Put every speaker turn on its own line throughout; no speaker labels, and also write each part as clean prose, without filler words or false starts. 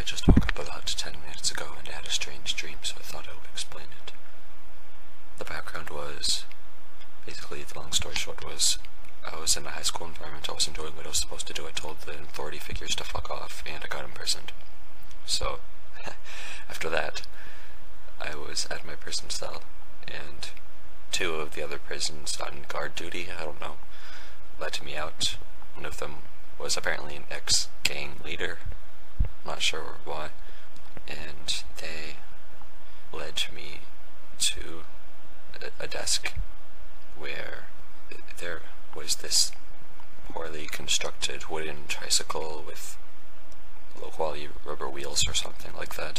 just woke up about 10 minutes ago and had a strange dream, so I thought I would explain it. The background was, basically, the long story short was, I was in a high school environment, I wasn't doing what I was supposed to do, I told the authority figures to fuck off, and I got imprisoned. So, after that, I was at my prison cell, and two of the other prisons on guard duty, I don't know, let me out. One of them was apparently an ex-gang leader, not sure why, and they led me to a desk where there was this poorly constructed wooden tricycle with low-quality rubber wheels or something like that.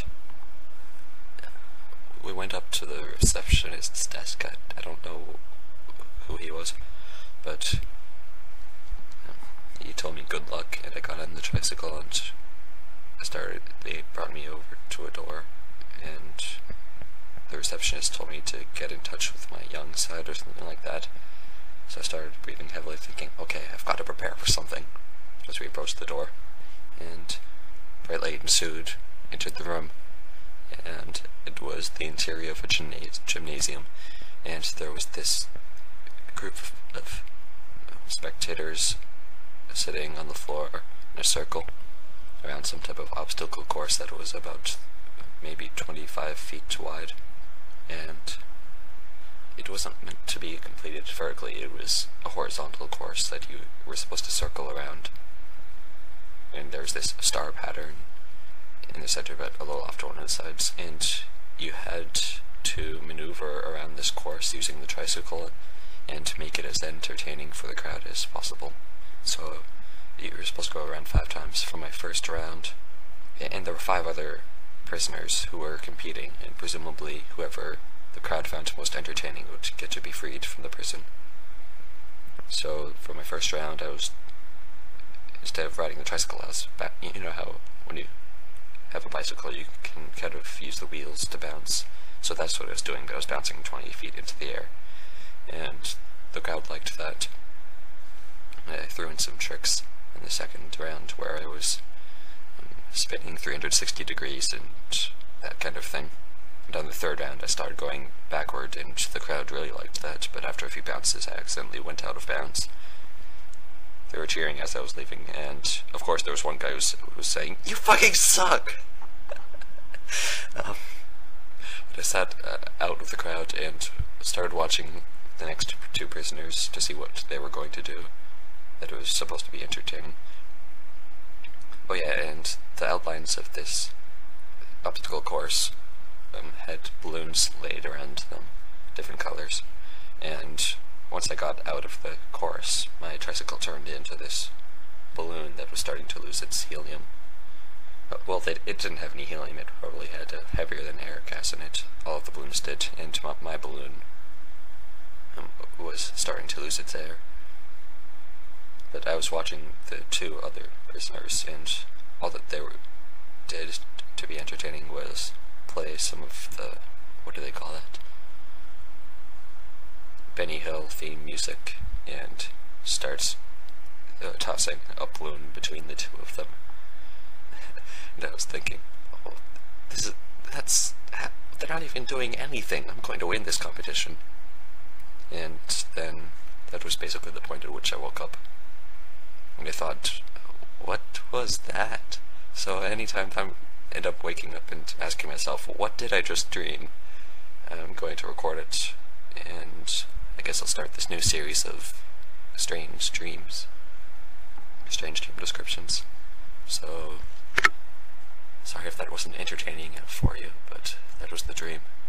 We went up to the receptionist's desk. I don't know who he was, but he told me good luck, and I got on the tricycle and they brought me over to a door, and the receptionist told me to get in touch with my young side or something like that. So I started breathing heavily, thinking, okay, I've got to prepare for something, as we approached the door. And Bright Light ensued, entered the room, and it was the interior of a gymnasium, and there was this group of spectators sitting on the floor in a circle around some type of obstacle course that was about maybe 25 feet wide, and it wasn't meant to be completed vertically. It was a horizontal course that you were supposed to circle around, and there's this star pattern in the center but a little off to one of the sides, and you had to maneuver around this course using the tricycle and to make it as entertaining for the crowd as possible. So you were supposed to go around 5 times for my first round, and there were 5 other prisoners who were competing, and presumably whoever the crowd found most entertaining would get to be freed from the prison. So for my first round, I was, instead of riding the tricycle, I was you know how when you have a bicycle you can kind of use the wheels to bounce, so that's what I was doing, but I was bouncing 20 feet into the air, and the crowd liked that. I threw in some tricks in the second round where I was spinning 360 degrees and that kind of thing. And on the third round I started going backward, and the crowd really liked that, but after a few bounces I accidentally went out of bounds. They were cheering as I was leaving, and of course there was one guy who was saying, "You fucking suck!" But I sat out of the crowd and started watching the next 2 prisoners to see what they were going to do. That it was supposed to be entertaining. Oh yeah, and the outlines of this obstacle course had balloons laid around them, different colors, and once I got out of the course, my tricycle turned into this balloon that was starting to lose its helium. Well, it didn't have any helium, it probably had a heavier than air gas in it. All of the balloons did, and my balloon was starting to lose its air. But I was watching the 2 other prisoners, and all that they did to be entertaining was play some of the, what do they call that? Benny Hill theme music, and starts tossing a balloon between the 2 of them. And I was thinking, oh, they're not even doing anything. I'm going to win this competition. And then that was basically the point at which I woke up. And I thought, what was that? So anytime I end up waking up and asking myself, what did I just dream? I'm going to record it, and I guess I'll start this new series of strange dreams. Strange dream descriptions. So, sorry if that wasn't entertaining for you, but that was the dream.